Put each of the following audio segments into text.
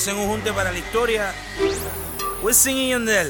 hacen un junte para la historia. Wisin y Yandel.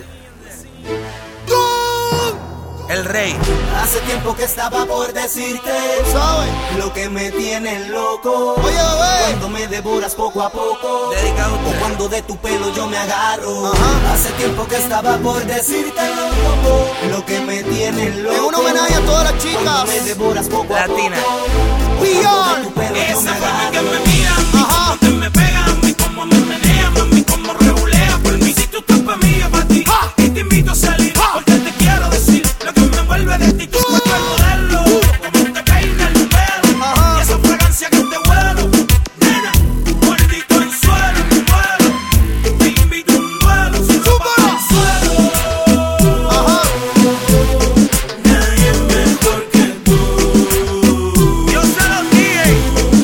El rey. Hace tiempo que estaba por decirte, ¿sabes? Lo que me tiene loco. Oye, bebé. Cuando me devoras poco a poco. Dedicado a usted. O cuando de tu pelo yo me agarro. Ajá. Hace tiempo que estaba por decirte lo que me tiene loco. Es un homenaje a todas las chicas. Cuando me devoras poco a poco. Latina. Cuando de tu pelo yo me Esa forma que agarro. me mira, Ajá. que me pega, mami, como me menea, mami, como regulea. Por mí, si tú estás pa' mí, yo pa' ti. Y te invito a salir, porque te quiero decir lo que me envuelve de ti. Tu cuerpo es modelo, como te peina el pelo. Ajá. Y esa fragancia que te huelo, nena, mordito en suelo, me muero. Te invito a un duelo, si no vas al suelo. Ajá. Nadie mejor que tú. Yo se los dije.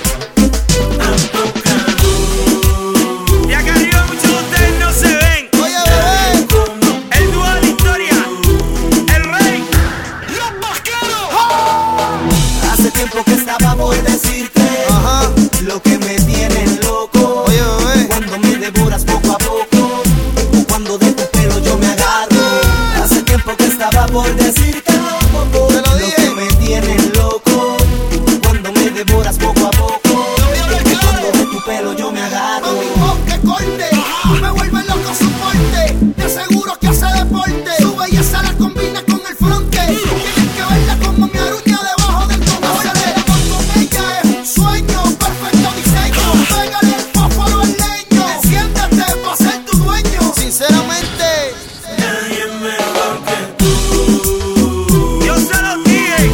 Y acá arriba muchos de ustedes no se ven. Oye, bebé. El dúo de la historia. El rey. Los vaqueros. Hace tiempo que estaba por decirte Ajá. lo que me tiene loco. Oye, bebé. Cuando me devoras poco a poco, o cuando de tu pelo yo me agarro. Hace tiempo que estaba por decirte Te lo dije. que me tiene loco. Cuando me devoras poco a poco, o cuando de tu pelo yo me agarro. Mami, oh, que corte. Me vuelve loco su porte. Te aseguro que hace deporte. Su belleza la combina con el fronte. Tienes que verla como mi aruña debajo del tomate. Con ella es un sueño, perfecto diseño. Pégale el fósforo al leño. Enciéndete pa' ser tu dueño. Sinceramente. Nadie mejor que tú. Yo se los dije.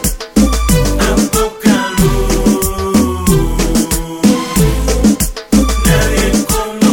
Apócalo. Nadie como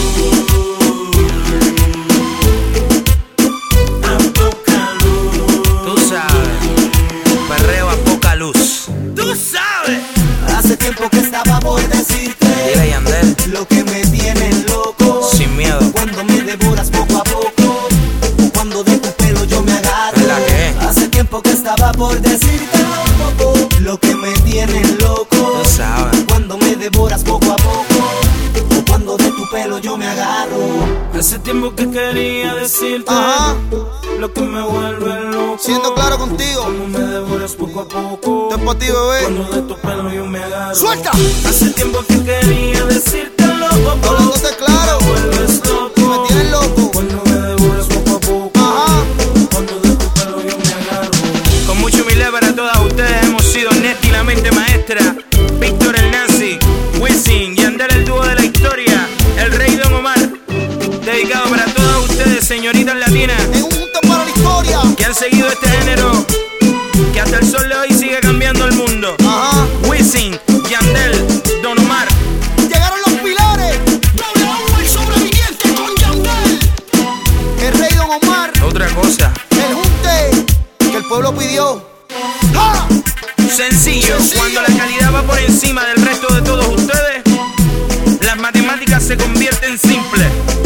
tú. Apócalo. Tú sabes. Perreo a poca luz. Tú sabes. Hace tiempo que estaba por decirte Dile Yandel. lo que me tiene loco. Sin miedo. Cuando me devoras poco a poco, o cuando de tu pelo yo me agarro. ¿Verdad que? Hace tiempo que estaba por decirte lo que me tiene loco. Tú sabes. Cuando me devoras poco a poco, o cuando de tu pelo yo me agarro. Hace tiempo que quería decirte Ajá. lo que me vuelve loco. Siendo claro contigo. Como me devoras poco a poco. Esto es pa' ti, bebé. Cuando de tu pelo yo me agarro. ¡Suelta! Hace tiempo que quería decirte Hablándote claro. Me vuelves loco. Me tienes loco. Cuando me devoras poco a poco. Ajá. Cuando de tu pelo yo me agarro. Con mucha humildad para todas ustedes hemos sido Neti la mente maestra, Víctor el Nazi, Wisin, Yandel el dúo de la historia, el rey Don Omar. Dedicado para todas ustedes, señoritas latinas, En un junto para la historia. que han seguido este género, que hasta el sol de hoy sigue cambiando el mundo. Ajá. Wisin, Yandel, Don Omar. Llegaron los pilares. W el sobreviviente con Yandel. El rey Don Omar. Otra cosa, El junte que el pueblo pidió. ¡Ja! sencillo, Sencillo. cuando la calidad va por encima del resto de todos ustedes, las matemáticas se convierten simples.